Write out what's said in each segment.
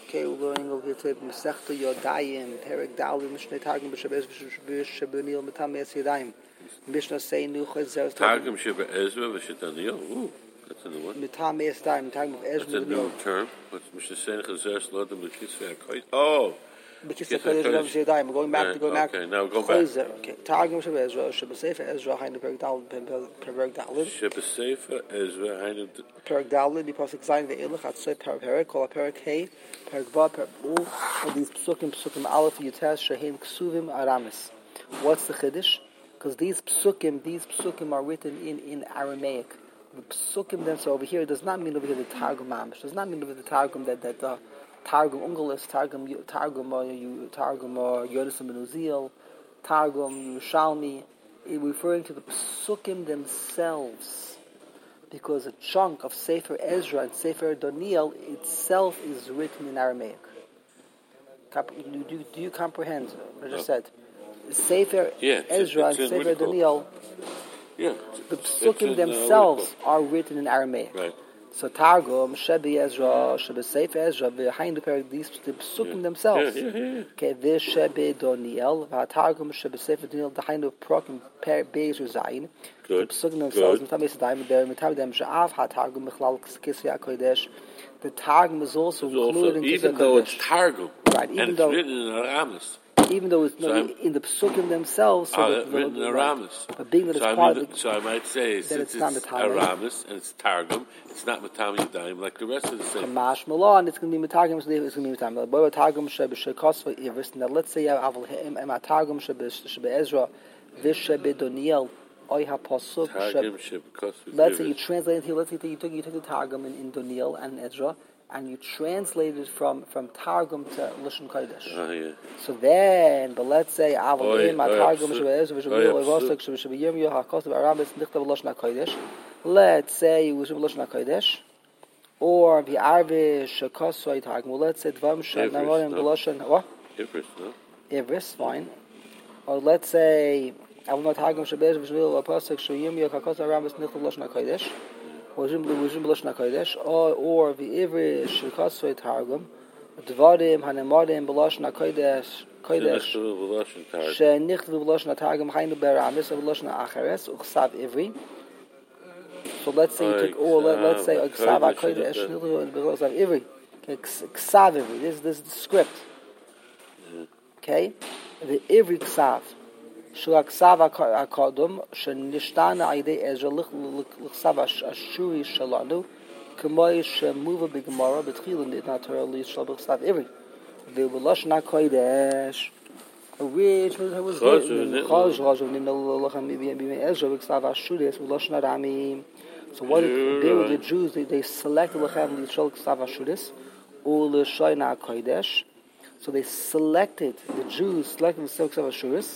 Okay, we're going over here to Masechta Yodayim, Perek Dalim, Mishnah Targum B'Shabez B'Shabunil Mitam Yes Yodayim. Mishnah say New Chazer. Targum Sheba Ezra V'Shataniyah. Ooh, that's a new one. Mitam Yes Yodayim, Targum of Ezra. That's a new term. What's Mishnah saying? Chazer Slodem L'Kitzvei HaKoyt. Oh. We're going back to go back. Okay, now go back. Okay, Targum Sheba Ezra, Sheba Sefer Ezra, Hainu Perek Dalim, Perek Dalim. Sheba Sefer Ezra, Hainu Perek Dalim, the Pasuk Zayin Ve'elach, Atzoi Perek, Kol Perek Hey, Perek Vav, Perek all of these Psukim Aleph, Yutes, Shehin, Ksuvim, Aramis. What's the Chiddush? Because these psukim are written in Aramaic. The psukim then, so over here, it does not mean over here the Targum Mamish. It does not mean over the Targum that Targum Ungelis, Targum Yodesim Ben Uziel, Targum Yerushalmi, referring to the psukim themselves, because a chunk of Sefer Ezra and Sefer Daniel itself is written in Aramaic. Do you comprehend what I just said? Sefer Ezra and Sefer Daniel, the psukim themselves are written in Aramaic. Right. So Targum, Shebi Ezra, Shebi Sefer Ezra, behind the psukim themselves. Okay, this Shebi Daniel, Targum, Shebi Sefer Daniel, the hind of Prokim, Beis Zayin. The psukim themselves, the Targum is also included in even though it's Targum, right? Even though it's written in Aramis. Even though it's in the psukim themselves, written in Aramis. But being that it's part of so I might say, since it's Aramis and it's Targum, it's not Matam Yadayim like the rest of the same. Kamash Mallah, and it's going to be Targum. It's going to be Targum. But Targum Shebe Shekosva Ivris. Now let's say Aval Ema Targum Shebe Ezra, Vish Shebe Daniel, Oiha Pasuk. Let's say you translate it here. Let's say you took the Targum in Daniel and Ezra, and you translated from Targum to Lashon Kodesh. So then, but let's say Aval Ema Targum Shebe Ezra, Shebe Yirmiyah HaKosov Aramis Nichtav Lashon Kodesh. Let's say it was Lashon Kodesh, or the Arabic Shekosoi Targum. Well, let's say Dvam Shenavorim Lashon what? Ivris, fine. Or let's say Aval Targum Shebe Ezra Shebe Pasuk Yirmiyah HaKosov Aramis Nichtav Lashon Kodesh. Or the Ivri Shekosoi Targum. Dvarim Hanemarim B'Lashon Kodesh Shenichtav B'Lashon Targum Hainu Beramis B'Lashon Acheres Uchsav Ivri. So let's say you took, or let's say Ksav HaKodesh Shenichtav Ivri. Okay, Ksav Ivri. This is the script. Okay, the Ivri Ksav. Shulaksav HaKodum Shenishtana Aidei Ezra L'Ksav Ashuri Shalanu K'moy Shemuva B'Gemara B'Tchilin Did Not Torah L'Yisrael B'Ksav Ivri V'Lashon HaKodesh which was so what did the Jews they selected L'Chem L'Yisrael Ksav Ashuris or L'Shon HaKodesh. So they selected the Jews L'Yisrael Ksav Ashuris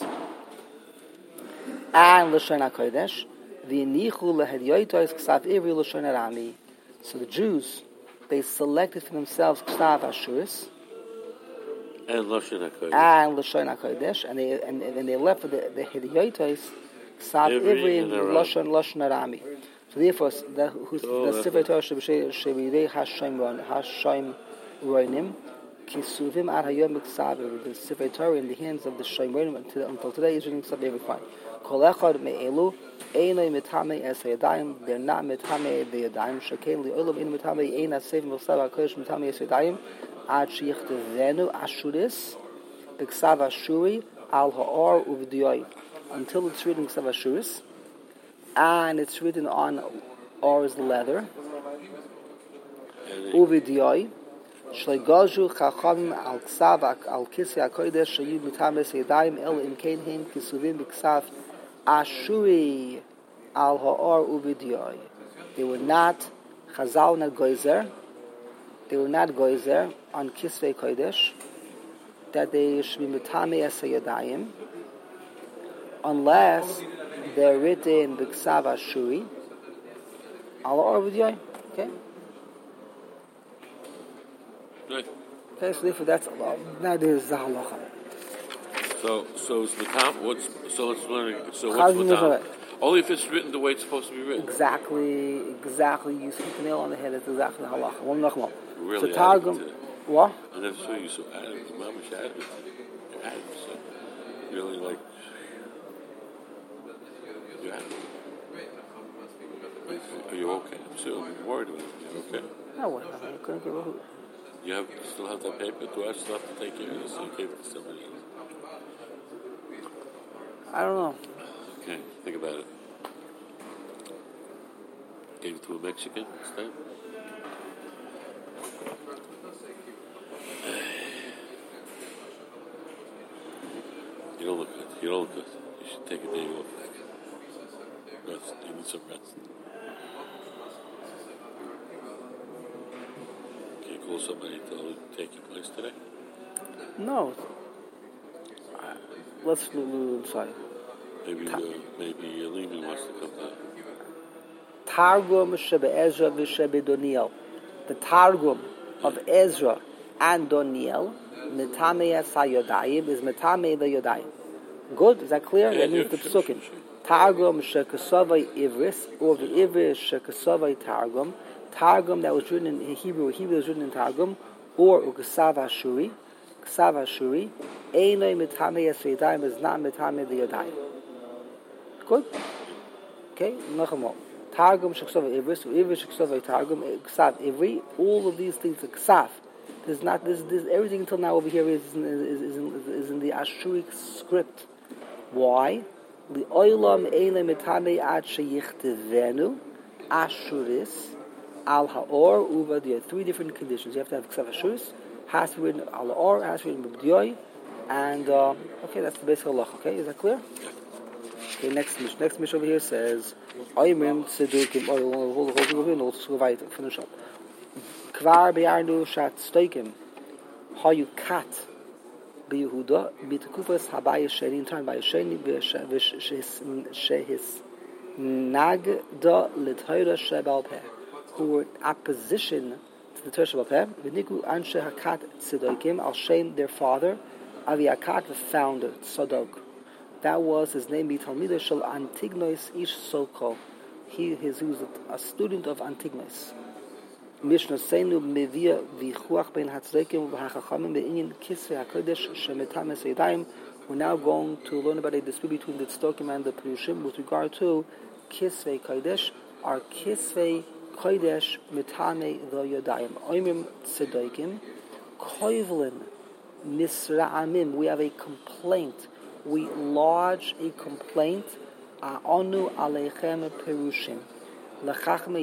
and L'Shon HaKodesh. V'Nichu L'Hedyotos Ksav Ivri L'Shon HaRami. So the Jews they selected for themselves Ksav Ashuris and L'Shon HaKodesh, and they left for the Hedyotos Ksav Ivri and L'Shon HaRami. So therefore, the Sefer Torah Shebidei Hashem Roinim Kisuvim Ad Hayom Ksav Ivri. The Sefer Torah in the hands of the Shem Roinim until today is written Ksav Ivri. Fine. Kol Echad Me'elu Einoi Mitame Es Yadayim. They're not Mitame the Yadayim. Shekein Li'olam Ein Mitame Ein Asevim V'Ksav HaKodesh Mitame Es Yadayim. Ad Sheyichtevenu Ashuris B'Ksav Ashuri Al Ha'or U'V'Diyoi. Until it's written Ksav Ashuris, and it's written on Or's leather. U'V'Diyoi Shleigaju Chachamim Al Ksav Al Kisei HaKodesh Sheyu Mitame Es Yadayim El Im Kein Hein Kisuvim B'Ksav Ashuri Al Ha'or U'V'Diyoi. They were not Chazal not Goizer. They were not Goizer on Kisvei Kodesh that they should be Mitame Es Yadayim unless they're written B'Ksav Ashuri Al Ha'or U'V'Diyoi. Okay. Okay, so therefore that's Allah. Now there's the halacha. So it's Matam. Let's learn. So what's Matam? Only if it's written the way it's supposed to be written. Exactly. You hit the nail on the head. It's exactly halacha. One nachmal. Really? So Targum. What? I never saw you so adamant. Your mama's adamant. You're adamant. So you're only like, you're adamant. Are you okay? I'm still worried about you. Okay? No, what? I couldn't give a hoot. You still have that paper? Do I still have to take care of this? You gave it to somebody else. I don't know. Okay, think about it. Gave it to a Mexican instead? You don't look good. You don't look good. You should take a day off. Rest. You need some rest. Can you call somebody to take your place today? No. Let's inside. Maybe Levy wants to come down. Targum Shebe Ezra v'Shebe Doniel. The Targum of Ezra and Doniel, Metame Sayodayim, is Metame the Yodayim. Good? Is that clear? That means the Psukim. Targum Shekasavai Ivris, or the Ivris Shekasavai Targum. Targum that was written in Hebrew, Hebrew was written in Targum, or Ukasav Ashuri. Kasav Ashuri. Einoi Metame Yodayim is not Metame the Yodayim. Good? Okay? Nachamol. Targum Shekasavai Ivris, Ivris Shekasavai Targum, Kasav Ivri. All of these things are Kasav. There's not this everything until now over here is in the Ashuric script. Why? The oilam eile metame ad sheyichtevenu Ashuris al haor uva. There are three different conditions. You have to have ksav Ashuris, has to be written al haor, has to be written b'bdiyoi, and okay, that's the basic halach. Okay, is that clear? Okay, next mish over here says oimrim tzedukim. Hold over here. Let's go right finish up. Kvar be'arnu shat stoikim hayu kat beYehuda bitkufas habaya sherin time by sheni shehis nagda l'Torah shebal peh, who were in opposition to the Torah shebal peh. V'niku anshe hakat tzedokim al shem their father Avi Hakat, the founder Tzadok. That was his name. Talmidah shel Antignos ish Soko. He was a student of Antignos. Mishnah Seinu Mevia Vichuach Ben Hatzrekim V'Hachachamim Be'inyin Kisvei HaKodesh Shemetames Yadayim. We're now going to learn about a dispute between the Tzdokim and the Perushim with regard to Kisvei Kodesh. Our Kisvei Kodesh Metame the Yadayim. Oimim Tzdokim Koivlin Nisra'amim. We have a complaint. We lodge a complaint. Anu Aleichem Perushim. Why are the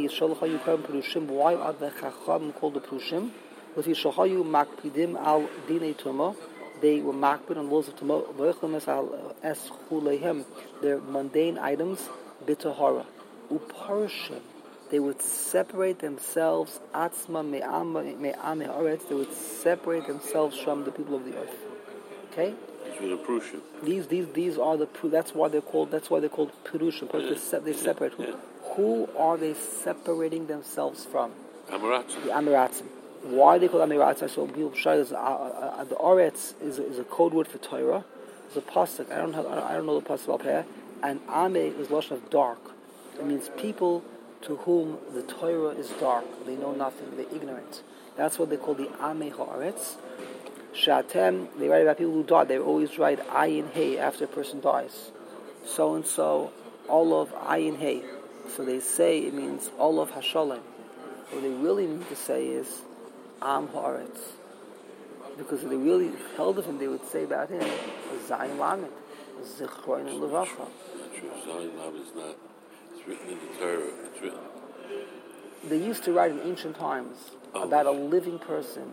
Chacham called the Perushim? Because Yishalchayu makpidim al dinei tumah. They were makpid on laws of tumah. Their mundane items, bitahara. Uparshim. They would separate themselves. Atzma me'am haaretz. They would separate themselves from the people of the earth. Okay. These are the. That's why they're called Perushim. They separate. Yeah. Who are they separating themselves from? Amiratzim. The Amiratzim. Why are they called Amiratzim? So people say the Oretz is a code word for Torah. It's a pasuk. I don't know the pasuk up here. And Ame is lashon of dark. It means people to whom the Torah is dark. They know nothing. They're ignorant. That's what they call the Ame Haaretz. Shatem. They write about people who died. They always write Ayin Hey after a person dies. So and so. All of Ayin Hey. So they say it means Olav Hashalem. What they really mean to say is Am Haaretz. Because if they really held of him, they would say about him Zayin Lamed, Zichron and Levacha. Zayin Lamed is not. It's written in the Torah. It's written. They used to write in ancient times about a living person.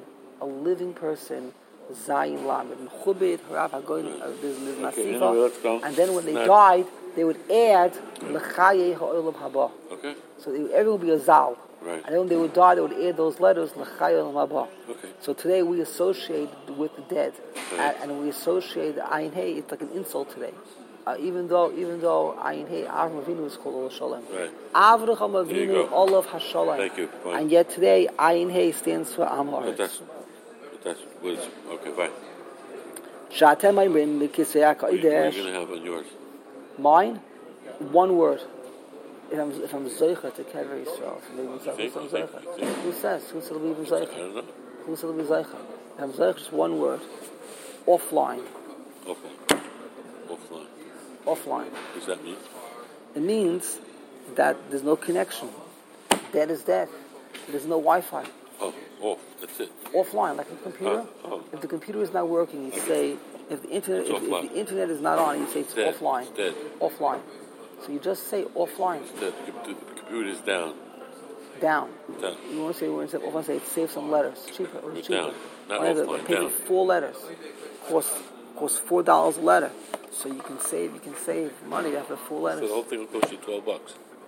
Zayin Lamed. Chubit Harav Hagoyin. There's Masifa. And then when they died, they would add L'chaye ha'olam haba. Okay. So everyone would be a zal. Right. And then when they would die, they would add those letters L'chaye ha'olam haba. Okay. So today we associate with the dead, right. and we associate the Ayin Hey. It's like an insult today. Even though Ayin Hey, Avraham Avinu is called Olav Shalom. Right. Avraham Avinu Olav Hashalom. Thank you. Fine. And yet today Ayin Hey stands for Am Haaretz. But that's what it's okay. Fine. Shatem Aimrim Mikisei What are you going to have on yours? Mine, one word. If I'm Zoicha to Kever Yisrael, maybe I'm Zoicha. Who says? Who said we even Zoicha? I don't know. Who said the Zeicha? And Zeicha is just one word. Offline. Offline. Offline. What does that mean? It means that there's no connection. Dead is dead. There's no Wi-Fi. Off. That's it. Offline, like a computer. If the computer is not working, you say, if the internet is not on, you say it's offline. It's dead. Offline. So you just say offline. It's dead. The computer is down. Down. You want to say offline, say save some letters. Cheaper. Down. Not offline. Pay for 4 letters. Costs $4 a letter. So you can save money after 4 letters. So the whole thing will cost you $12.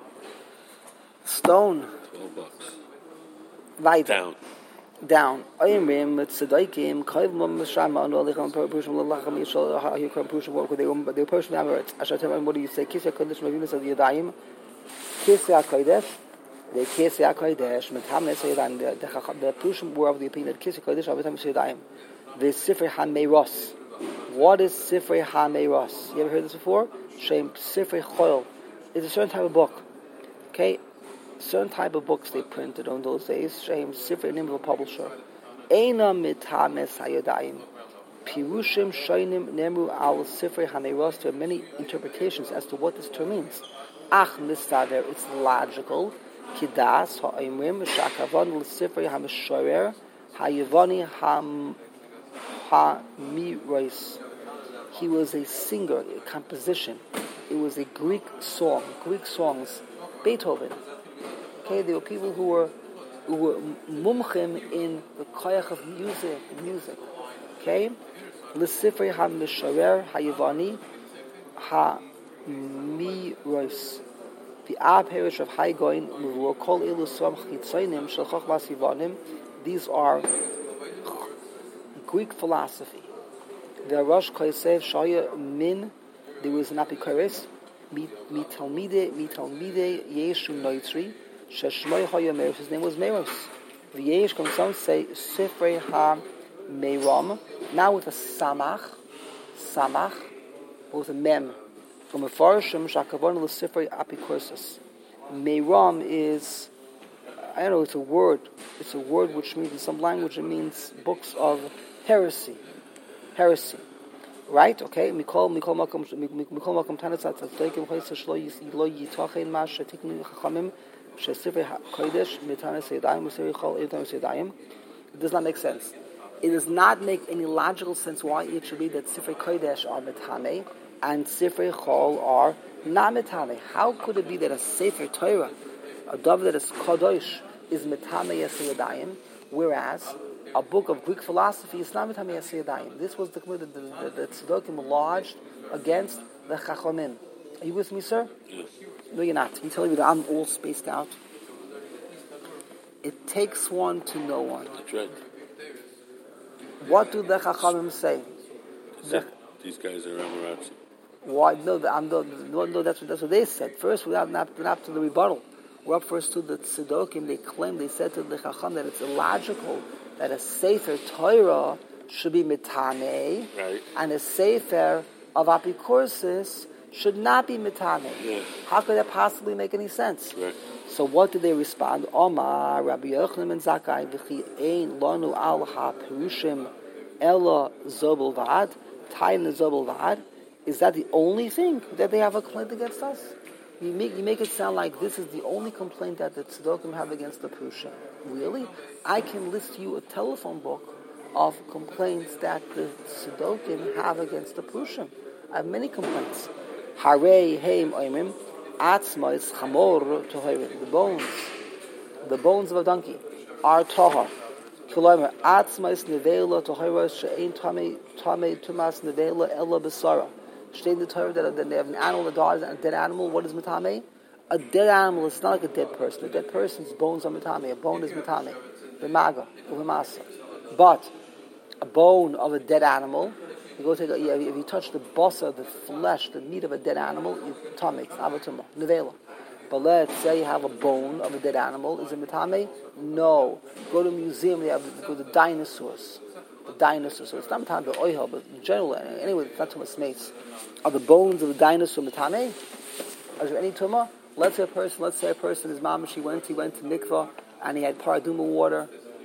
Stone. $12. Weiter. Down. Ayimrim tzedaikim kayv mashama no lechem perushim lachem yishol hayukram perushim what they perushim amaret. Ashatem, what do you say? Kisya kodesh mavimus of yadayim. Kisya kodesh. The Kisya kodesh methamnes yadayim. The perushim were of the opinion that Kisya kodesh avitam yadayim. The Sifrei HaMeiros. What is Sifrei HaMeiros? You ever heard this before? Shem Sifrei Choil. It's a certain type of book. Okay. Certain type of books they printed on those days. Shem Sifrei, name of a publisher. Eina mitames hayodayim. Pirushim shoinim nemru al Sifrei HaMeiros. There are many interpretations as to what this term means. Ach mistader, it's logical. Kidas ha'imrim shakavan l'Sifrei HaMeshorer hayavani ha-miros. He was a singer, a composition. It was a Greek song. Greek songs. Beethoven. Okay, there were people who were mumchim in the koyach of music. Okay, l'sifrei ha-misharer ha-yavani ha-miros. The Parish of Haigoin Muvur Kol Ilu Som Chitzonim Shel Chochmas Yivanim. These are Greek philosophy. The Rosh Kosev Shaya Min. There was an apikoris. Mitalmide Yeshu Noitri. Sheshmoi Hoya Meros. His name was Meros. The Yesh can some say Sifrei Ha Meiram. Now with a Samach, with a Mem. From a Farshim Shakavon L'Sifrei Apikursus. Meiram is, I don't know, it's a word. It's a word which means, in some language, it means books of heresy. Right? Okay? Mikol Makom Tanatzat Tzaddikim Chaysa Shlo Yitochein Mash Shetiknu Chachamim Shesifrei Kodesh Mitanes Yadayim Usiri Chol Yitanes Yadayim. It does not make sense. It does not make any logical sense why it should be that Sifrei Kodesh are Mitame and Sifrei Chol are not Mitame. How could it be that a Sefer Torah, a dove that is Kodesh, is Mitame Yadayim, whereas a book of Greek philosophy is not Mitame Yadayim? This was the Tzedakим lodged against the Chachamim. Are you with me, sir? Yes. No, you're not. You telling me that I'm all spaced out? It takes one to know one. That's right. What do the Chachamim say? These guys are Amaratzi. Why? No, that's what they said. First, we're not to the rebuttal. We're up first to the Tzedokim. They said to the Chacham that it's illogical that a Sefer Torah should be Mitane, right, and a Sefer of Apikursis should not be Mitane. Yeah. How could that possibly make any sense? Right. So what did they respond? Omar Rabbi Yochanan ben Zakkai v'chi ein lanu al ha-perushim ela zobel vad, tayin zobel vad. Is that the only thing that they have a complaint against us? You make it sound like this is the only complaint that the Tzedokim have against the Perushim. Really? I can list you a telephone book of complaints that the Tzedokim have against the Perushim. I have many complaints. Harei heim oimim atzma is chamor tohirim. The bones of a donkey are tahar. Kilomer atzma is nevela tohiros she'ein tamei tumas nevela ella besara. Stay in the Torah that they have an animal that dies, a dead animal. What is mitame? A dead animal is not like a dead person. A dead person's bones are mitame. A bone is mitame. B'maga, b'masa. But a bone of a dead animal, you go take. If you touch the basa, the flesh, the meat of a dead animal, you tame. It's avatuma, nevela. But let's say you have a bone of a dead animal. Is it mitame? No. Go to a museum. They have the dinosaurs. So it's not mitame the oil, but in general, anyway, it's not too much mates. Are the bones of the dinosaur mitame? Is there any tumah? Let's say a person is mamish. He went to mikvah and he had paraduma water,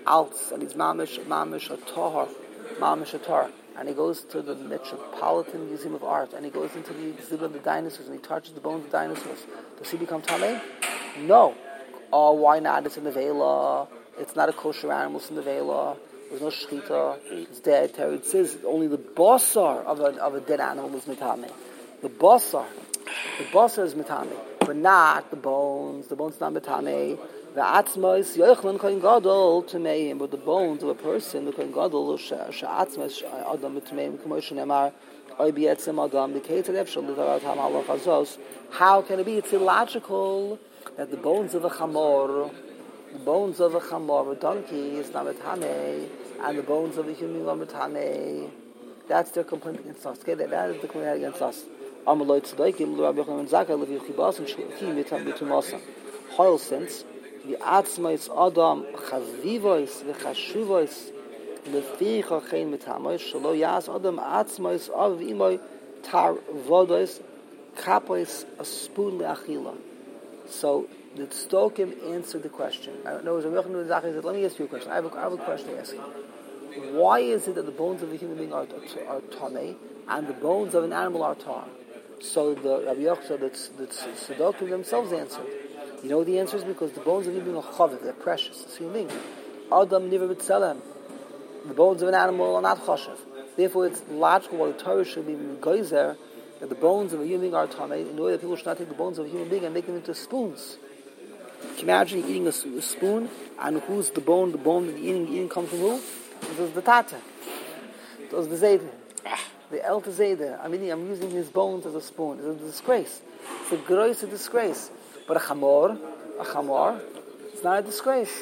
Alts, and he's mamish a tahar, and he goes to the Metropolitan Museum of Art, and he goes into the exhibit of the dinosaurs, and he touches the bones of the dinosaurs. Does he become tamei? No. Oh, why not? It's in the Vela. It's not a kosher animal. It's in the Vela. There's no shechita. It's dead. It says only the basar of a dead animal is mitame. The basar is mitame, but not the bones. The bones not mitame. The atzma is yochlan kohen gadol tameim, but the bones of a person, the kohen gadol she'atzma is adam tameim. K'moshe nemar oy b'etzem adam b'keitzer efshel l'darat ha'malach hazos. How can it be? It's illogical that the bones of a chamor, a donkey is not mitame, and the bones of a human are mitame. That's their complaint against us. Okay, that is the complaint against us. Amaloi tzedaikim l'Rabbi Yochanan Zakkai l'vi chibasim shluchim mitumasa. Hoil since the atzmais adam chavivois v'chashuvois leficha chein mitamos shelo yas adam atzmais av imoy tar vodos kapois a spoon leachila. So the Tzedakah answered the question. Let me ask you a question. I have a question to ask you. Why is it that the bones of a human being are tamei and the bones of an animal are tar? So the Rabbi Yochanan, the Tzedakah themselves answered. You know the answer is because the bones of a human being are chaviv, they're precious. It's human being. Adam niver b'tzelem. The bones of an animal are not chashiv. Therefore, it's logical why the Torah should be geyser that the bones of a human being are tamei in order that people should not take the bones of a human being and make them into spoons. Can you imagine eating a spoon, and who's the bone? The bone that you're eating comes from who? It was the tata. It was the zayde. The elder zayde. I'm using his bones as a spoon. It's a disgrace. It's a gross disgrace. But a chamor, it's not a disgrace.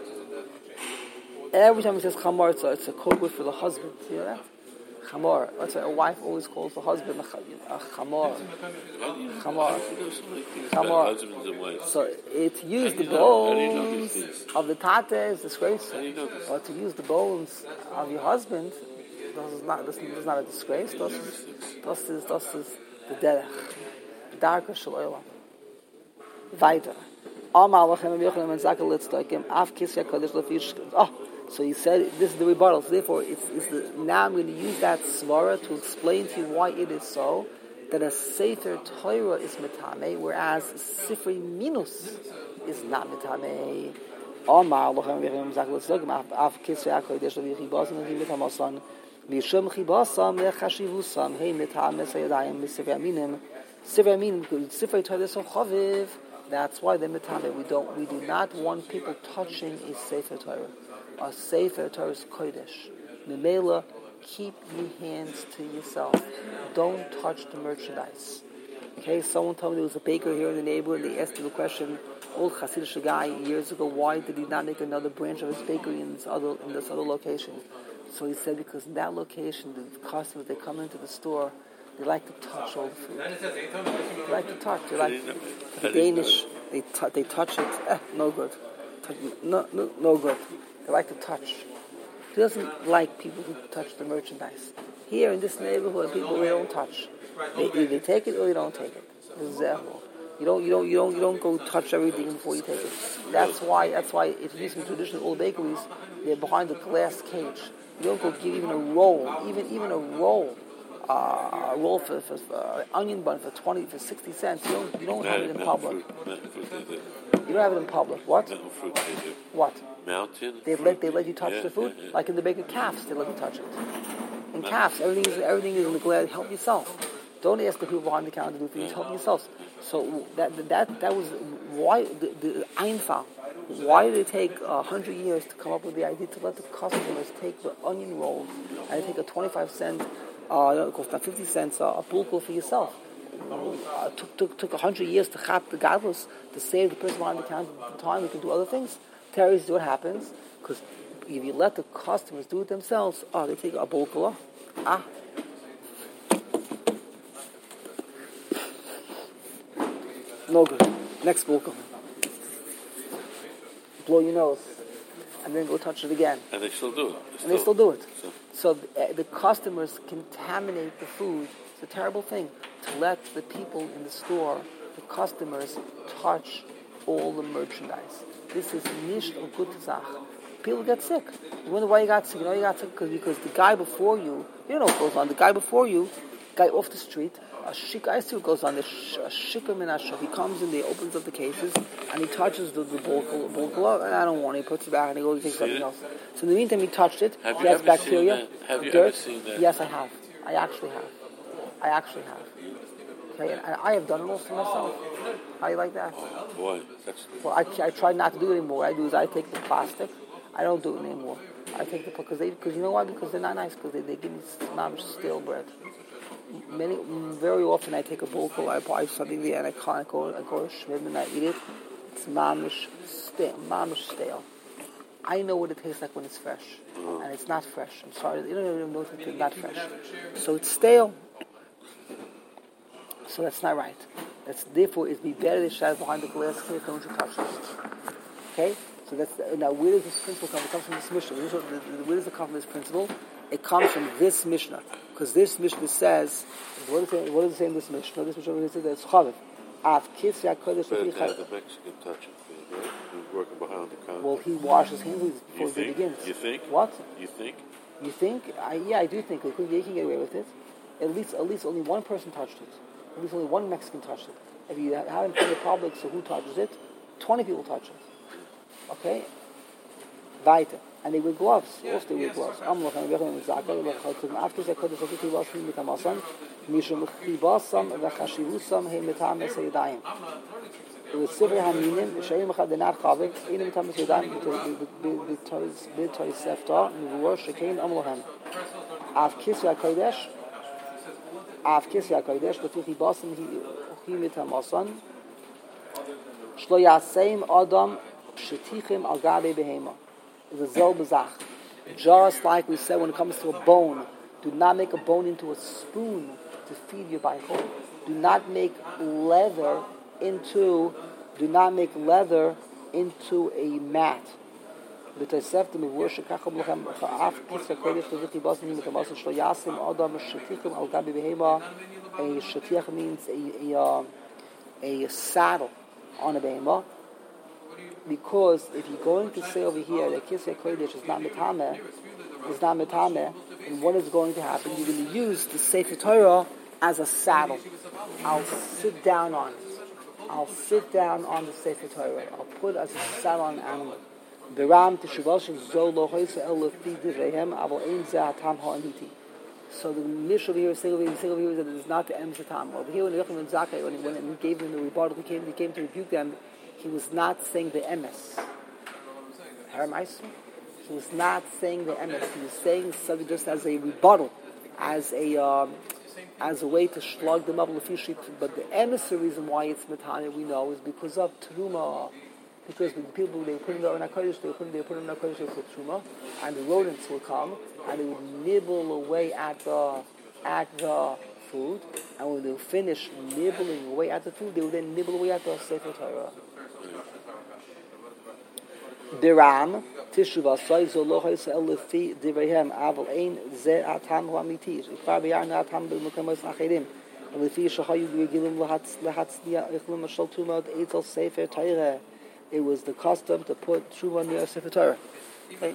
Every time he says chamor, it's a code word for the husband. You hear that? Chamor. That's why a wife always calls the husband a chamor. Chamor. So to use the bones of the tate is disgraceful. But to use the bones of your husband, this is not a disgrace. This is the derech. The darker shaloyla. Weiter. So he said, this is the rebuttal. So therefore, now I'm going to use that svara to explain to you why it is so that a Sefer Torah is mitame, whereas Sifrei Minus is not mitame. Sifrei Torah is so chaviv. That's why they're mitame. We do not want people touching a Sefer Torah. A Sefer Torah is kodesh. Memela, keep your hands to yourself. Don't touch the merchandise. Okay, someone told me there was a baker here in the neighborhood. They asked him the question, old Hasidic guy years ago, why did he not make another branch of his bakery in this other location? So he said because in that location, the customers, they come into the store, they like to touch all the food. They like to touch. They like the Danish. They touch it. No good. No good. They like to touch. He doesn't like people who touch the merchandise. Here in this neighborhood, people they don't touch. They either take it or they don't take it. This is their rule. You don't go touch everything before you take it. That's why it used to be traditional old bakeries. They're behind the glass cage. You don't go give even a roll, even a roll. A roll for onion bun for 60 cents. You don't have it in public. You don't have it in public. What? What? Mountain. They let you touch the food, like in the baker calves. They let you touch it. In calves, everything is in the glass. Help yourself. Don't ask the people behind the counter to do things. Help yourselves. So that was why the Einfall. Why did it take 100 years to come up with the idea to let the customers take the onion rolls and take a 25 cent, it costs not 50 cents, a pulko for yourself? Took 100 years to chap the gadlus to save the person behind the counter the time we can do other things. Terry, see what happens, because if you let the customers do it themselves, they take a bulkula. No good. Next bulkula. Blow your nose, and then go touch it again. And they still do it. They still do it. So the customers contaminate the food. It's a terrible thing to let the people in the store, the customers, touch all the merchandise. This is nicht a good Sache. people get sick. You wonder why you got sick. You know you got sick because the guy before you don't know what goes on. The guy before you, guy off the street, I see what goes on. A shikar minashah. He comes in, he opens up the cases, and he touches the bulk glove, and I don't want it. He puts it back, and he goes and takes something else. So in the meantime, he touched it. Have he you has ever bacteria. Seen that? Have you dirt. ever seen that? Yes, I have. I actually have. Okay, and I have done it also myself. How you like that? Oh, boy. Well, I try not to do it anymore. What I do is I take the plastic. I don't do it anymore. I take the because you know why? Because they're not nice. Because they give me stale bread. Very often I take a bulko, I buy something there, and I go to Shmim and I eat it. It's mamish stale. I know what it tastes like when it's fresh, and it's not fresh. I'm sorry, you don't even know it's not fresh. So it's stale. So that's not right. Therefore it'd be better to shine behind the glass clear, don't you touch it. Okay? So now where does this principle come? It comes from this Mishnah. Where does it come from, this principle? It comes from this Mishnah. Because this Mishnah says, what does it say in this Mishnah? This Mishnah says that it's Chaviv. The Mexican touch it, right? He's working behind the counter. Well, he washes his hands before he begins. You think? What? You think? You think? Yeah, I do think. They can get away with it. At least only one person touched it. At least only one Mexican touched it. If you have it in the public, so who touches it? 20 people touch it. Okay? Weiter. And they wear gloves. Also they wear gloves. Just like we said when it comes to a bone, do not make a bone into a spoon to feed your baichol. Do not make leather into a mat. A shatiach means a saddle on a behemah. Because if you're going to say over here that Kisei Kodesh is not metameh, and what is going to happen? You're going to use the Sefer Torah as a saddle. I'll sit down on it. I'll sit down on the Sefer Torah. I'll put it as a saddle on an animal. So the Mishnah here is saying over here that it is not the emes hatam. Over here when the Yochanan ben Zakkai, when he gave them the rebuttal, he came to rebuke them. He was not saying the emes. He was not saying the emes. He was saying something just as a rebuttal, as a way to slug them up. But the emes, the reason why it's metanya, we know, is because of truma. Because when people they put in the kodesh, they put in the kodesh for truma, and the rodents will come and they would nibble away at the food, and when they finish nibbling away at the food, they would then nibble away at the Sefer Torah. Biram Tishuva Soizo Lochis Elefi Divrehem Aval Ein Ze Atam Huamitis. Ikvar Biyarna Atam Bimukamos Achirim. Elefi Shahayu Gilim Lahatznia Ichlum Mashal Tumad Eitel Sefer Torah. It was the custom to put Truma near Sefer Torah. Okay.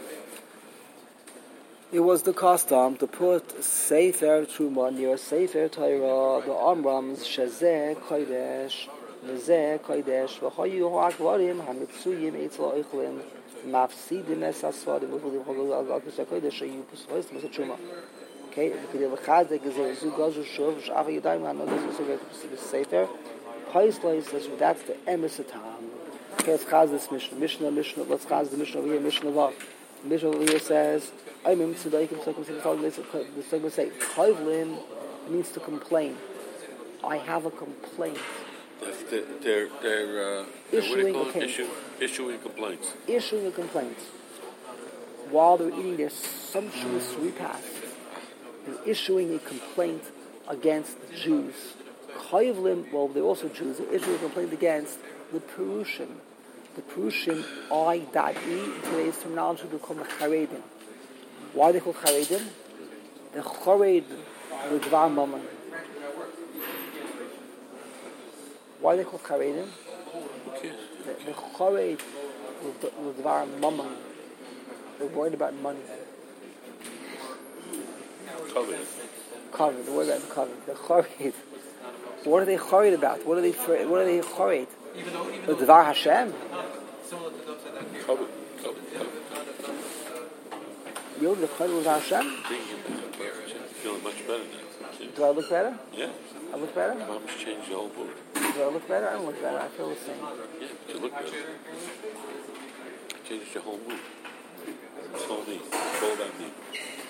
It was the custom to put Sefer Truma near Sefer Torah. The Amrams Shezeh Kodesh. V'zeh kodesh v'choyu ha'akvarim ha'mitzuyim eitzel ha'oichlim mafsidim es ha'svarim v'chulim ha'kisha kodesh sheyu pusvois t'masa truma. Okay, v'kedei l'chazek gezer zu gazu shuv v'sh'ava yadayim ha'nogaz v'sefer Paisla says that's the emes hatam. Okay, let's chaz this Mishnah. Let's chaz the Mishnah over here. Mishnah over here says I remember today the second say chayvlim means to complain. I have a complaint. They're issuing complaints. Issuing a complaint. While they're eating their sumptuous repast, they're issuing a complaint against the Jews. Chayvlim, well, they're also Jews. They're issuing a complaint against the Perushim. The Perushim, I.E. in today's terminology, they're called the Charedim. Why are they called Charedim? The Chared, the Dvar Mammon. Why are they called Charedim? The Chored with Dvar Mammon. They're worried about money. Covered. They're worried about the covenant. They're worried. What are they worried about? What are they worried? The Dvar Hashem? Covered. Really, the Chayil with Hashem? Feeling much better now. Do I look better? Yeah. I look better? Mom's changed the whole mood. Do I look better? I don't look better. I feel the same. Yeah, but you look better. Changed your whole mood. It's all me. It's all about me.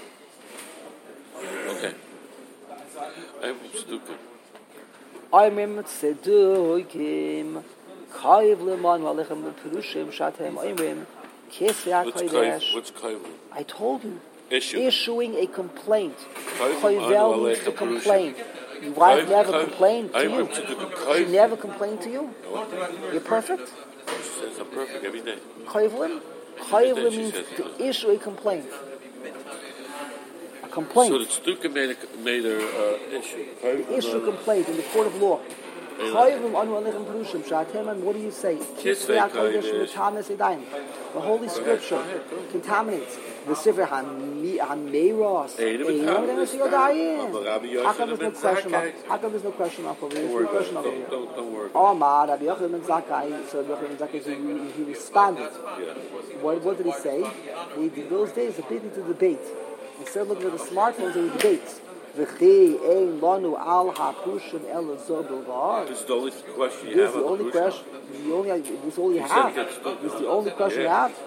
Okay. I'm stupid. I'm Tzedukim. Chayiv Leman Valechem Leperushim Shatem Oimrim. What's Kaivu? I told you. Issuing a complaint. Chayvel means to complain. Your wife never complained to you. She never complained to you. You're perfect. She says I'm perfect every day. Chayvlim means to issue a complaint. A complaint. So the Tzdukim made her issue. Issue a complaint in the court of law. What do you say? The Holy Scripture contaminates the Sefer HaMeiros. How come there's no question mark? How come there's no question mark over here? There's no question over here. Don't worry. Rabbi Yochanan ben Zakkai, so Rabbi Yochanan ben Zakkai, he responded. What did he say? In those days, the people to debate. Instead of looking at the smartphones, they would debate. This is the only question you have. This is the only question. This is all you have. This is the only question you have.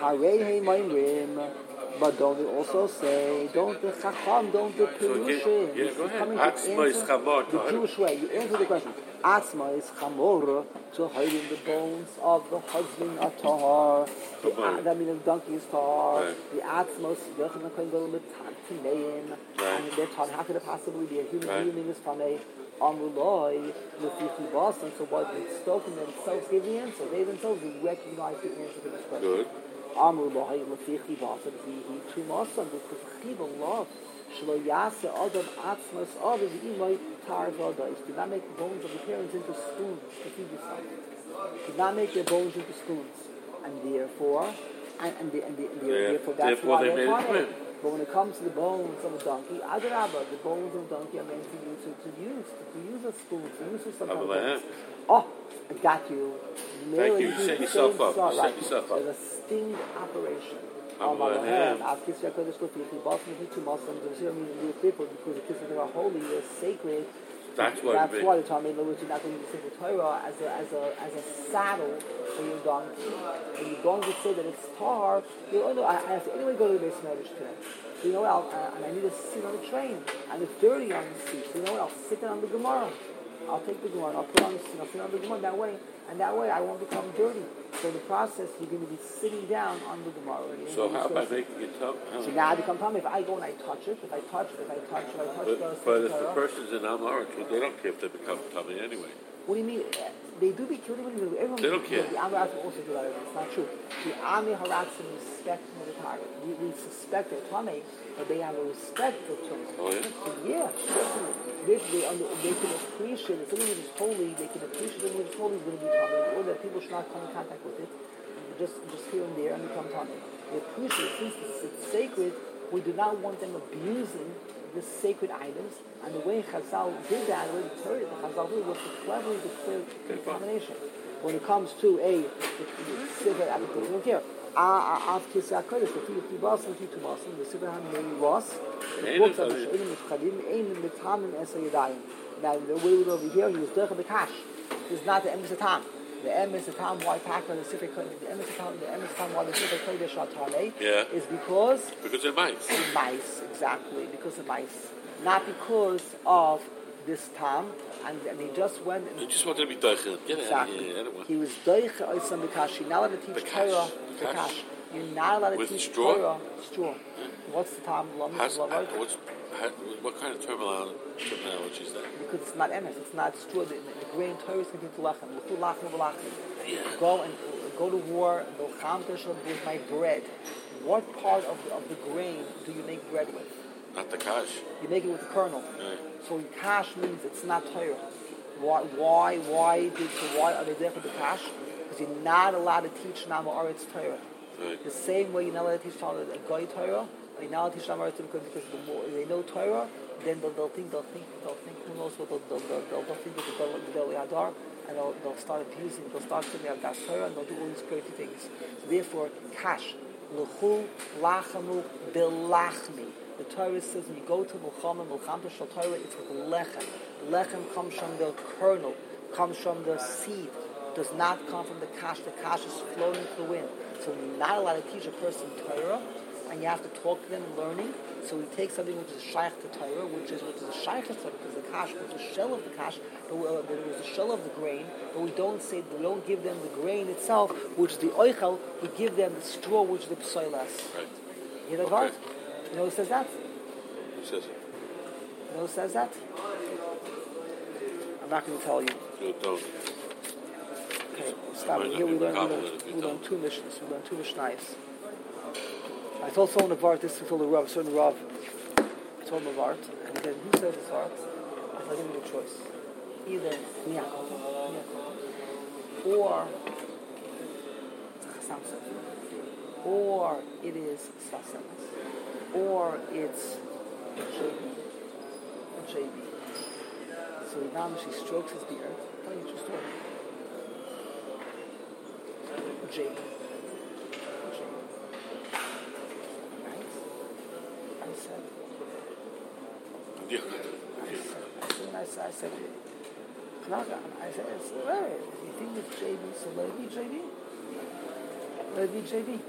But don't they also say, don't the Chacham, don't the Perushim? Yeah, go ahead. The Jewish way. You answer the question. Atzma is chamor to hiding the bones of the husband of tahar. That means the donkey is tahar. The atzma is yochanan kohen gadol mitatneim. And they're taught how could it possibly be a human being is from a amuloi lefichi basan. So what the Stokim themselves gave the answer. They themselves recognize the answer to this question. Good. Amuloi lefichi basan. He tumasan because chiv Allah. Shlo yase adam atzmas adam imay tar v'adais. Do not make the bones of the parents into spoons to feed yourself. Do not make their bones into spoons, and therefore, therefore that's why they're punished. But when it comes to the bones of a donkey, adarabba, the bones of a donkey are meant for you to use as spoons, to use as some kind of bones. Oh, I got you. Thank you. You set yourself up. There's a sting operation. Because the kisses are holy, they're sacred. That's why the Talmud knows you're not going to use the Torah as a saddle for your donkey. And you're going to say that it's tar. I have to anyway go to the base medrash today. So you know what? And I need to sit on the train. And it's dirty on the seat. So you know what? I'll sit down on the Gemara. I'll take the Gemara. I'll put on the seat. I'll sit on the Gemara that way. And that way I won't become dirty. So in the process, you're going to be sitting down on the Gemara. So how about making it tough? So now I become tummy. If I go and I touch it, if I touch But if the person's in Amar, they don't care if they become tummy anyway. What do you mean? They do be killed. Everyone they don't care. The Amar also do that. It's not true. The Ami Haratsim respect the target. We suspect they're tummy, but they have a respect for tummy. Oh yeah? Yeah, definitely. They can appreciate it. Something that is holy, they can appreciate something that is holy is going to be tummy, or that people should not come in contact with it, just here and there, and become tummy. They appreciate it. Since it's sacred, we do not want them abusing the sacred items, and the way Chazal did that, the way the Chazal did was to cleverly declare contamination. When it comes to a Sefer application, don't care. Af Kisah Kodesh, the Tibasim, the Sefer HaMeiros, the books of the She'enim Mitzchadim, Ein Mitamim Esa Yadayim. Now, the way over here, he was Derech B'Kash. This is not the Emes Hatam. The Emes Hatam, why Taka, the Sefer Kodesh, the Emes Hatam, why the Sefer Kodesh Shatane, is because they're mice. Mice, exactly, because of mice. Not because of this Tam, and he just went. He just wanted to be Deichel. Exactly. He was Deichel Oisam B'Kash. You're not allowed to teach Torah B'Kash. You're not allowed to teach Torah. Straw. What's the Tam? What kind of terminology is that? Because it's not emes. It's not straw. The grain Torah is contained to lechem. Go to war. With my bread. What part of the grain do you make bread with? Not the kash. You make it with the kernel. Right. So kash means it's not Torah. Why are they there for the kash? Because you're not allowed to teach Nama or it's Torah. Right. The same way you're not allowed to teach Talmud a Goy Torah, you're not allowed to teach Talmud because the more they know Torah, then they'll think who knows what they'll think of the Beli Hadar, and they'll start abusing, they'll start saying they have Das Torah, and they'll do all these crazy things. So therefore, Kash, L'chu Lachamu Bilachmi. The Torah says when you go to Mulcham Shal Torah, it's with Lechem. Lechem comes from the kernel, comes from the seed, does not come from the Kash. The Kash is flowing with the wind. So you're not allowed to teach a person Torah, and you have to talk to them and learning. So we take something which is shaykh to Torah, which is a shaykh to Torah, because the Kash was the shell of the Kash, but it was the shell of the grain, but we don't give them the grain itself, which is the oichel, we give them the straw, which is the psoilas. Right. You hear that part? You know who says that? Who says it? You know who says that? I'm not going to tell you. You don't. Okay, stop. Here we learn two missions. We learn two mishnayos. I told someone about this. I told the Rav, certain Rav. I told him about it, and he said, "Who says it's art?" I said, "Give me the choice. Either Miyakov, or Samson, or it is Sasemas, or it's JB. So now she strokes his beard. Tell you a true story. JB. I said, it's right. You think it's JB, so let it be JB. Let it be JB.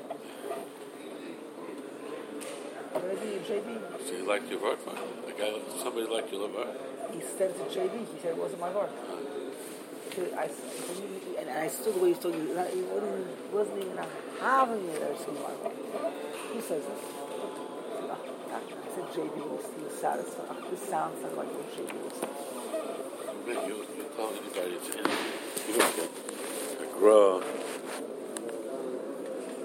Let it be JB. So you liked your word, somebody liked your word? He said it's JB. He said it wasn't my word. And I stood the way he stood. He wasn't even having it. Who says this? I said JB was satisfied. This sounds like what JB was saying. You're telling anybody it's in. You don't get a grow.